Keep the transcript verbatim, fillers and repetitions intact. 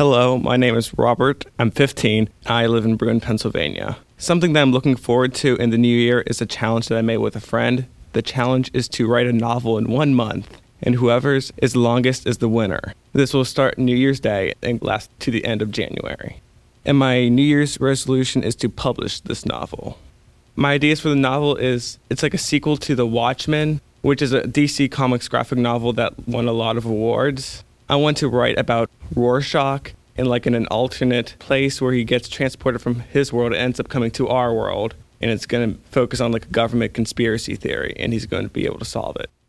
Hello, my name is Robert. I'm fifteen. I live in Bruin, Pennsylvania. Something that I'm looking forward to in the new year is a challenge that I made with a friend. The challenge is to write a novel in one month, and whoever's is longest is the winner. This will start New Year's Day and last to the end of January. And my New Year's resolution is to publish this novel. My ideas for the novel is it's like a sequel to The Watchmen, which is a D C Comics graphic novel that won a lot of awards. I want to write about Rorschach in like in an alternate place where he gets transported from his world and ends up coming to our world. And it's going to focus on like a government conspiracy theory, and he's going to be able to solve it.